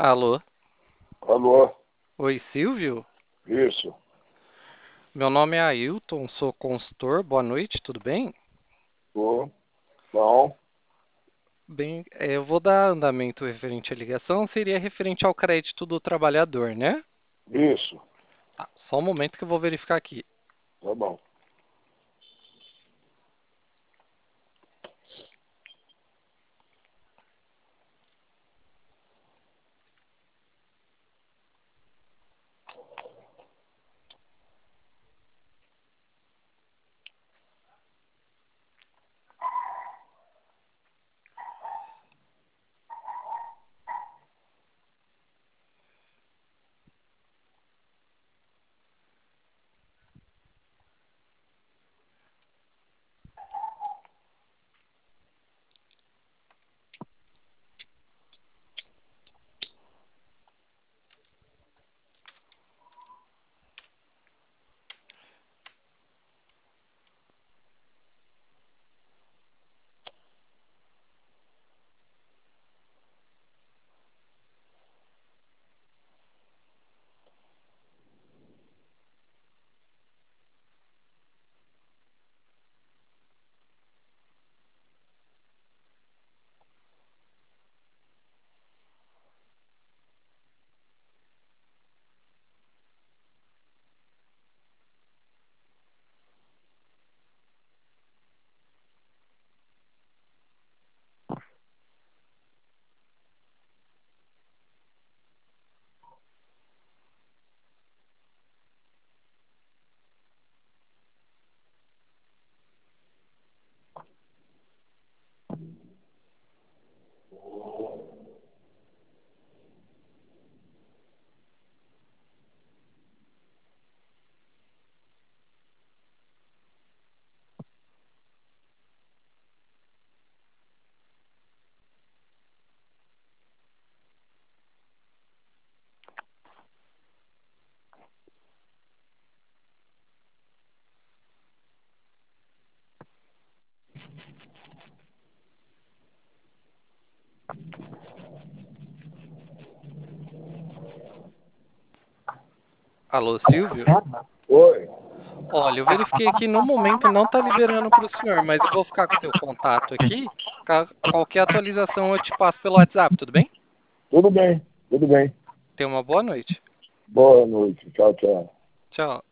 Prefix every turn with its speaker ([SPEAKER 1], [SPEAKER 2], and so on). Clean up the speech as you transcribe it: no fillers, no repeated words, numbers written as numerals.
[SPEAKER 1] Alô?
[SPEAKER 2] Alô,
[SPEAKER 1] Oi, Silvio?
[SPEAKER 2] isso.
[SPEAKER 1] Meu nome é Ailton, sou consultor. Boa noite, tudo bem?
[SPEAKER 2] Tô. Bom,
[SPEAKER 1] Bem, eu vou dar andamento referente à ligação. Seria referente ao crédito do trabalhador, né?
[SPEAKER 2] isso.
[SPEAKER 1] Tá, só um momento que eu vou verificar aqui.
[SPEAKER 2] Tá bom.
[SPEAKER 1] Alô, Silvio?
[SPEAKER 2] Oi.
[SPEAKER 1] Olha, eu verifiquei aqui no momento não está liberando para o senhor, mas eu vou ficar com o seu contato aqui. Qualquer atualização eu te passo pelo WhatsApp, tudo bem?
[SPEAKER 2] Tudo bem, tudo bem.
[SPEAKER 1] Tenha uma boa noite.
[SPEAKER 2] Boa noite. Tchau, tchau.
[SPEAKER 1] Tchau.